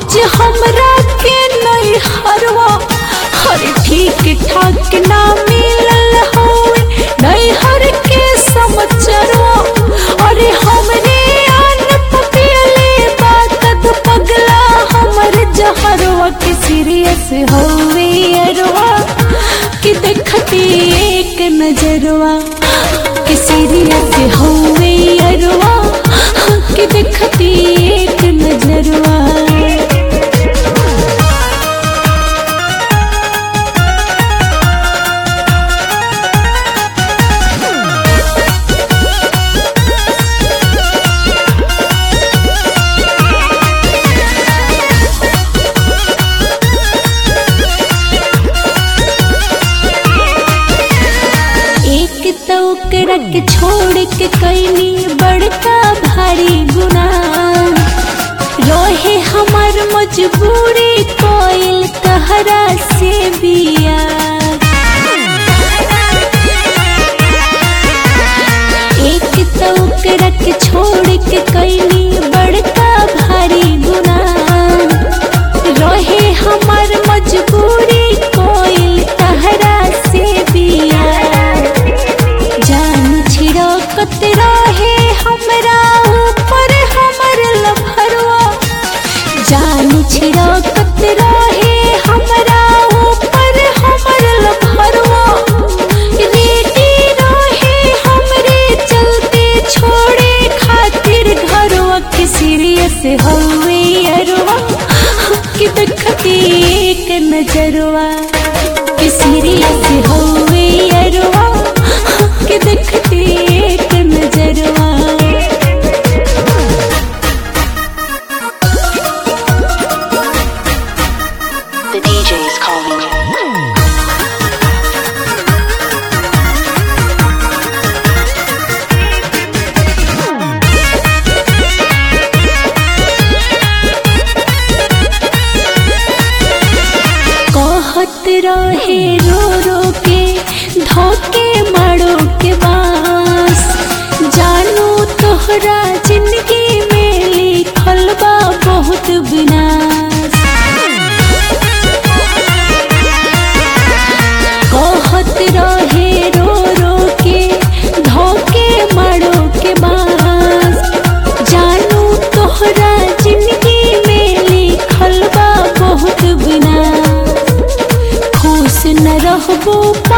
आज हमरा के नहीं हरवा हर ठीक ठाक ना मिलल होए नहीं हर के समाचारवा। अरे हमरे आन पपियले बात पगला हमर जहरवा के सीरियस होवे अरवा कि देखती एक नजरवा कि सीरियस होवे अरवा कि देखती एक नजरवा। ओकरा के छोड़ के कैनी बड़का भारी गुनाह रहे हमार मजबूरी कोयल कहरा से बिया। एक तो ओकरा के छोड़ के कैनी बड़का भारी गुनाह रहे हमार मजबूरी कोयल कहरा से बिया। छिड़कत रहे हमरा ऊपर हमर लफरवा जान छिड़कत रहे हमरा ऊपर हमर लफरवा। रेडी रहे हमरे चलते छोड़े खातिर घरवा के सीरियस होवे अरवा कि देखती एक नजरवा कि सीरियस होवे अरवा कि देखती एक नजरवा। The DJ is calling you. कहत रहे रो रो के धोके मारो के बास जानू तोहरा जिंदगी में लिखल बा बहुत विनाश। कहत रहे रो रो के धोके मारो के बास जानू तोहरा जिंदगी में लिखल बा बहुत विनाश। खुश न रहबो